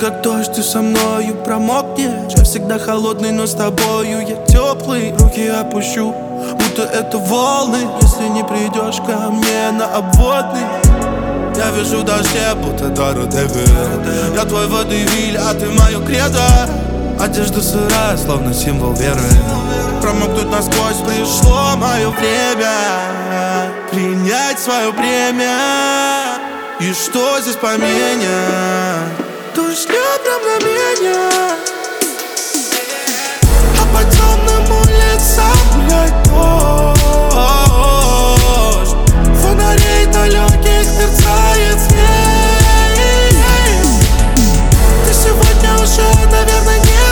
как дождь, ты со мною промокнешь. Я всегда холодный, но с тобою я теплый. Руки опущу, будто это волны, если не придешь ко мне на обводный. Я вижу в дожде, будто Дора Девиль. Я твой водевиль, а ты мое кредо. Одежда сырая, словно символ веры. Промокнуть насквозь пришло мое время. Принять свое бремя. И что здесь поменять? Дождь не прям на меня. А по темным улицам гуляет дождь. Фонарей далеких мерцает свет. Ты сегодня уже, наверное, не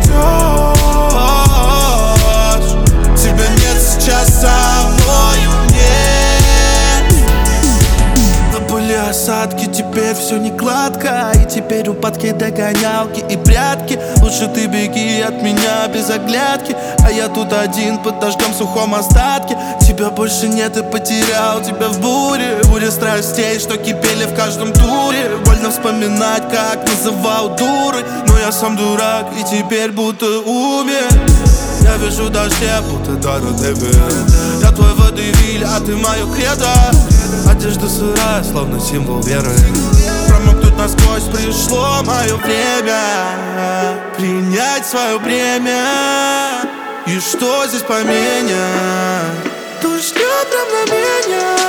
придешь. Тебя нет сейчас со мною, нет. Но были осадки, теперь все не гладко. И теперь упадки, догонялки и прятки. Лучше ты беги от меня без оглядки. А я тут один под дождем в сухом остатке. Тебя больше нет и потерял тебя в буре. Буре страстей, что кипели в каждом туре. Больно вспоминать, как называл дурой. Но я сам дурак и теперь будто умер. Я вижу в дожде, будто Дора Девиль. Я твой водевиль, а ты мое кредо. Одежда сырая, словно символ веры. Промокнуть насквозь пришло мое время. Принять свое бремя. И что здесь поменять? Дождь не прям на меня.